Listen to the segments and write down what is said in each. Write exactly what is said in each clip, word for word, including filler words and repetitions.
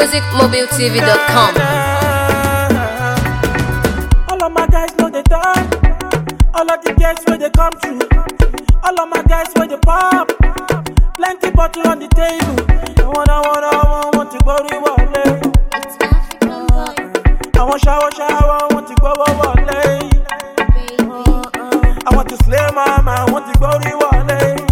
music mobile T V dot com. All of my guys know they talk. All of the girls where they come through. All of my guys where they pop. Plenty bottle on the table. I wanna, wanna, wanna, want to go to wallet. It's African boy. I want shower, shower, want to go to wallet. I want to slay mama, I want to go to wallet.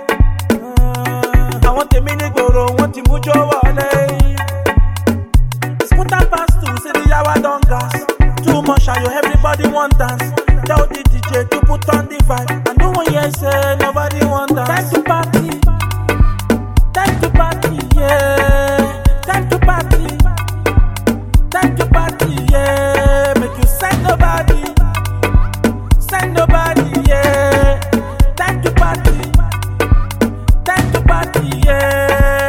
I want the mini goro, want to mujo wallet. It's quarter past two, say the hour don't gas. Too much, I everybody want dance. Tell the D J to put on the vibe. I know what you say, nobody want dance. Time to party, time to party, yeah. Time to party, time to party, yeah. Make you send nobody, send nobody, yeah. Time to party, time to party, yeah.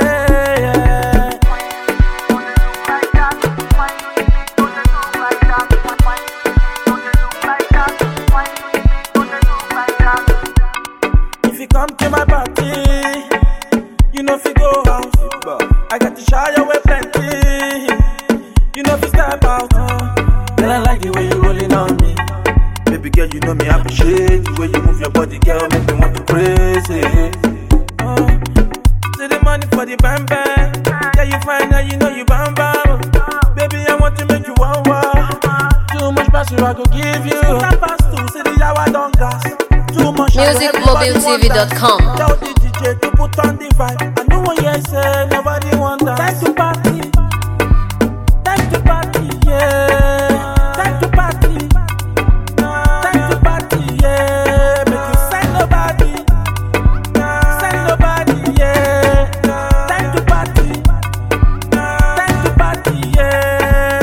If you come to my party, you know if you go out, I got to shower with plenty. You know if you step out, uh, girl I like the way you rolling on me. Baby girl, you know me I appreciate the way you move your body, girl, make me want to crazy. Uh, see the money for the bam bam, yeah you find out you know you bam bam. Baby I want to make you one wow. Too much passion I go give you. Quarter past two, see the hour don't gas. Too much music mobile T V dot com. Tell the D J to put on the vibe. I know what you say, nobody want that. Time to party, time to party, yeah. Time to party, time to party, yeah. Make you send nobody, send nobody, yeah. Time to party, time to party, yeah.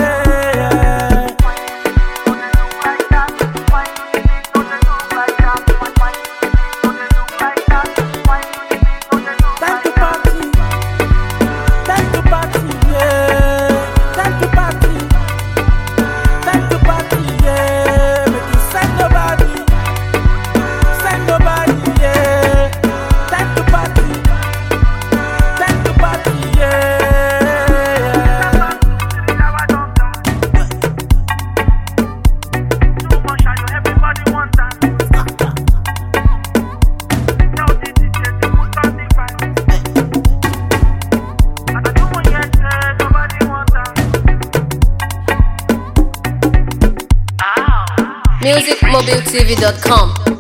Time to party, time to party, yeah. Time to party, time to party, yeah. Make you send nobody, send nobody, yeah. Time to party, time to party, yeah. Too much, I know everybody want that. Tell the D J to put on the vibe. And I know what you say, nobody want that. music mobile T V dot com.